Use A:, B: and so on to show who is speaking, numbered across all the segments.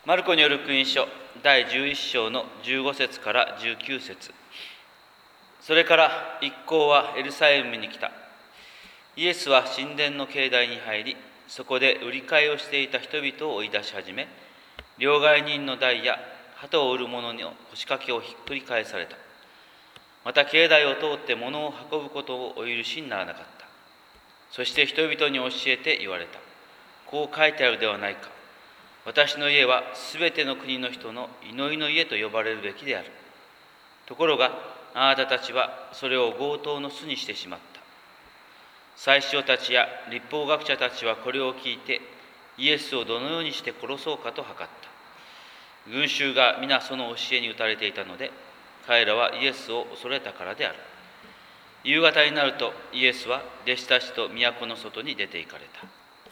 A: マルコによる福音書第11章の15節から19節。それから一行はエルサレムに来た。イエスは神殿の境内に入り、そこで売り買いをしていた人々を追い出し始め、両替人の台や鳩を売る者の腰掛けをひっくり返された。また境内を通って物を運ぶことをお許しにならなかった。そして人々に教えて言われた。こう書いてあるではないか。私の家はすべての国の人の祈りの家と呼ばれるべきである。ところがあなたたちはそれを強盗の巣にしてしまった。祭司長たちや律法学者たちはこれを聞いて、イエスをどのようにして殺そうかと図った。群衆が皆その教えに打たれていたので、彼らはイエスを恐れたからである。夕方になるとイエスは弟子たちと都の外に出て行かれた。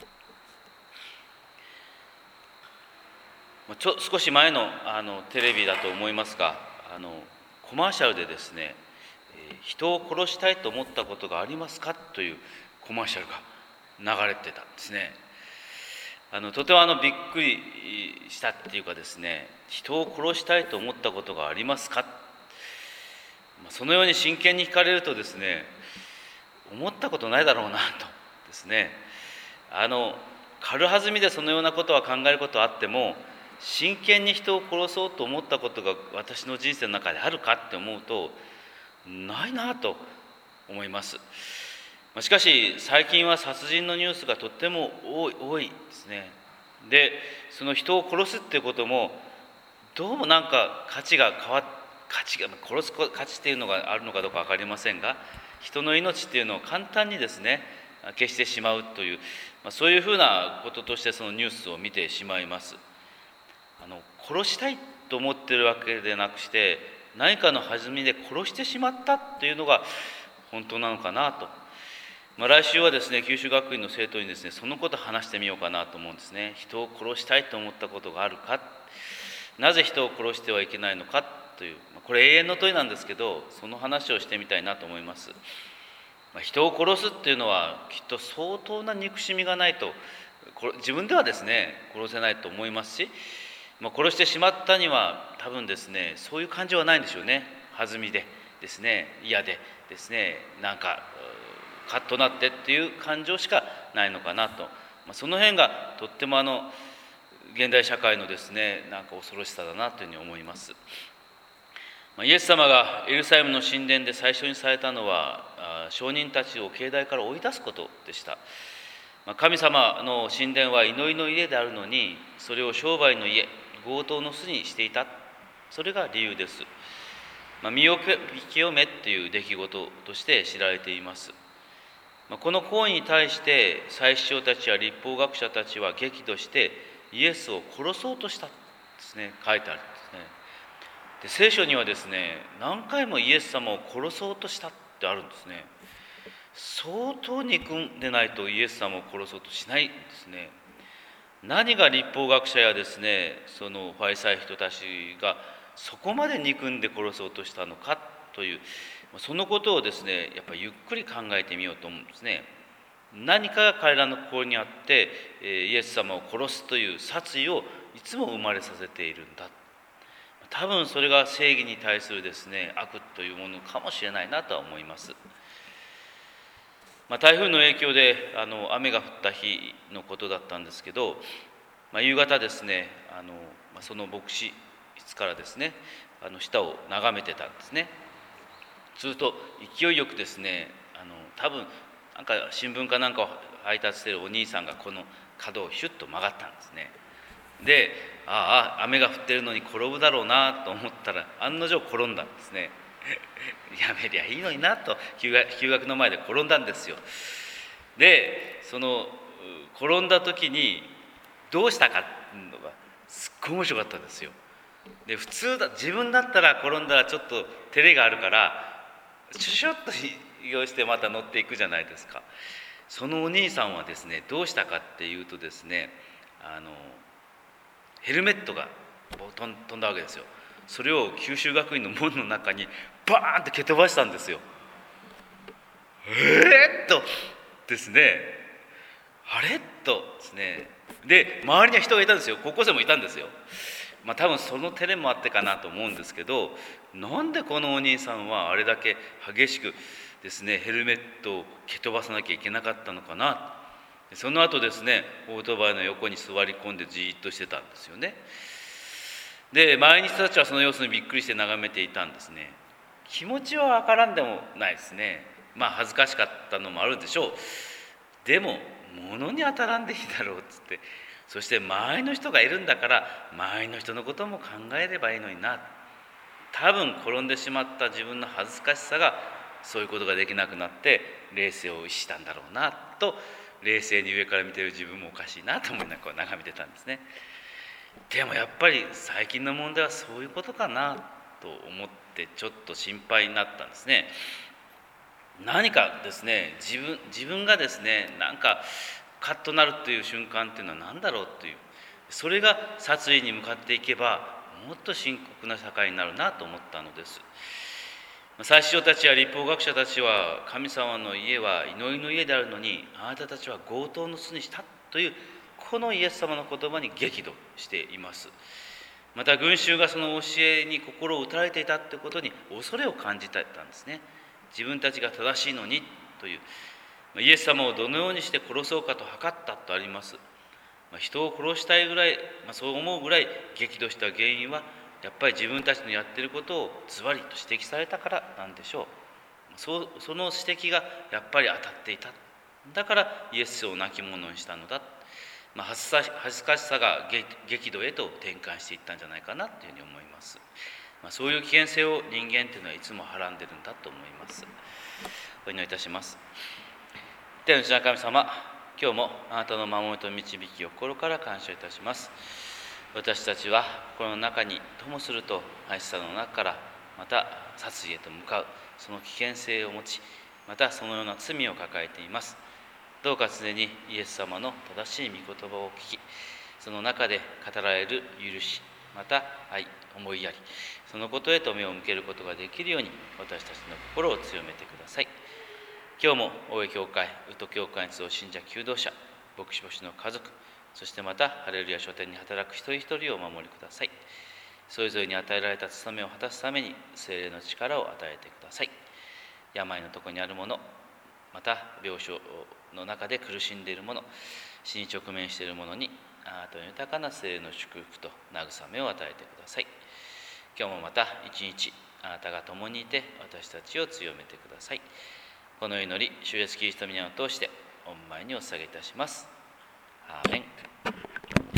A: 少し前のテレビだと思いますが、コマーシャルでですね、人を殺したいと思ったことがありますかというコマーシャルが流れてたんですね。とてもびっくりしたっていうかですね、人を殺したいと思ったことがありますか、そのように真剣に聞かれるとですね、思ったことないだろうなとですね、軽はずみでそのようなことは考えることはあっても、真剣に人を殺そうと思ったことが私の人生の中であるかって思うと、ないなと思います。しかし最近は殺人のニュースがとっても多いですね。で、その人を殺すっていうこともどうもなんか殺す価値っていうのがあるのかどうか分かりませんが、人の命っていうのを簡単にですね消してしまうという、そういうふうなこととしてそのニュースを見てしまいます。殺したいと思っているわけでなくして、何かの弾みで殺してしまったというのが本当なのかなと。来週はですね、九州学院の生徒にですね、そのことを話してみようかなと思うんですね。人を殺したいと思ったことがあるか、なぜ人を殺してはいけないのかという、これ永遠の問いなんですけど、その話をしてみたいなと思います。人を殺すっていうのはきっと相当な憎しみがないと、自分ではですね殺せないと思いますし、殺してしまったには多分ですね、そういう感情はないんでしょうね。弾みでですね、嫌でですね、なんかカッとなってっていう感情しかないのかなと、その辺がとっても現代社会のですね、なんか恐ろしさだなというふうに思います。イエス様がエルサレムの神殿で最初にされたのは、商人たちを境内から追い出すことでした。神様の神殿は祈りの家であるのに、それを商売の家、強盗の巣にしていた。それが理由です。身を清めっていう出来事として知られています。この行為に対して祭司長たちや律法学者たちは激怒してイエスを殺そうとしたですね、書いてあるんですね。で、聖書にはですね、何回もイエス様を殺そうとしたってあるんですね。相当憎んでないとイエス様を殺そうとしないんですね。何が律法学者やですね、そのファリサイ人たちがそこまで憎んで殺そうとしたのかという、そのことをですね、やっぱりゆっくり考えてみようと思うんですね。何かが彼らの心にあってイエス様を殺すという殺意をいつも生まれさせているんだ。多分それが正義に対するですね、悪というものかもしれないなとは思います。台風の影響で雨が降った日のことだったんですけど、夕方ですね、その牧師室からですね、下を眺めてたんですね。すると勢いよくですね、多分なんか新聞かなんかを配達しているお兄さんがこの角をヒュッと曲がったんですね。で、雨が降ってるのに転ぶだろうなと思ったら、案の定転んだんですね。やめりゃいいのになと、休学の前で転んだんですよ。で、その転んだ時にどうしたかっていうのがすっごい面白かったんですよ。で、自分だったら転んだらちょっと照れがあるからシュッと移動してまた乗っていくじゃないですか。そのお兄さんはですね、どうしたかっていうとですね、ヘルメットが飛んだわけですよ。それを九州学院の門の中にバーンって蹴飛ばしたんですよ。とですね、あれとですね、 で周りには人がいたんですよ。高校生もいたんですよ。多分その照れもあってかなと思うんですけど、なんでこのお兄さんはあれだけ激しくですねヘルメットを蹴飛ばさなきゃいけなかったのかな。その後ですねオートバイの横に座り込んでじーっとしてたんですよね。で周りの人たちはその様子にびっくりして眺めていたんですね。気持ちはわからんでもないですね。恥ずかしかったのもあるでしょう。でも物に当たらんでいいだろうっつって、そして周りの人がいるんだから周りの人のことも考えればいいのにな。多分転んでしまった自分の恥ずかしさがそういうことができなくなって冷静を逸したんだろうなと、冷静に上から見てる自分もおかしいなと思いながら眺めてたんですね。でもやっぱり最近の問題はそういうことかなと思ってちょっと心配になったんですね。何かですね自分がですねなんかカッとなるという瞬間っていうのは何だろうという、それが殺意に向かっていけばもっと深刻な社会になるなと思ったのです。祭司長たちや律法学者たちは、神様の家は祈りの家であるのにあなたたちは強盗の巣にしたというこのイエス様の言葉に激怒しています。また群衆がその教えに心を打たれていたということに恐れを感じていたんですね。自分たちが正しいのにという、イエス様をどのようにして殺そうかと図ったとあります。人を殺したいぐらい、そう思うぐらい激怒した原因はやっぱり自分たちのやっていることをズバリと指摘されたからなんでしょう。その指摘がやっぱり当たっていた。だからイエスを亡き者にしたのだ。恥ずかしさが激怒へと転換していったんじゃないかなというふうに思います。そういう危険性を人間というのはいつもはらんでるんだと思います。お祈りいたします。天の父なる神様、今日もあなたの守りと導きを心から感謝いたします。私たちは心の中にともすると愛しさの中からまた殺意へと向かう、その危険性を持ち、またそのような罪を抱えています。どうか常にイエス様の正しい御言葉を聞き、その中で語られる許し、また愛、思いやり、そのことへと目を向けることができるように私たちの心を強めてください。今日も大江教会、宇都教会に集う信者求道者、牧師の家族、そしてまたハレルヤ書店に働く一人一人をお守りください。それぞれに与えられた務めを果たすために聖霊の力を与えてください。病のところにある者、また病床の中で苦しんでいる者、死に直面している者にあなたの豊かな聖霊の祝福と慰めを与えてください。今日もまた一日あなたが共にいて私たちを強めてください。この祈り、主イエスキリストの皆を通して御前にお捧げいたします。アーメン。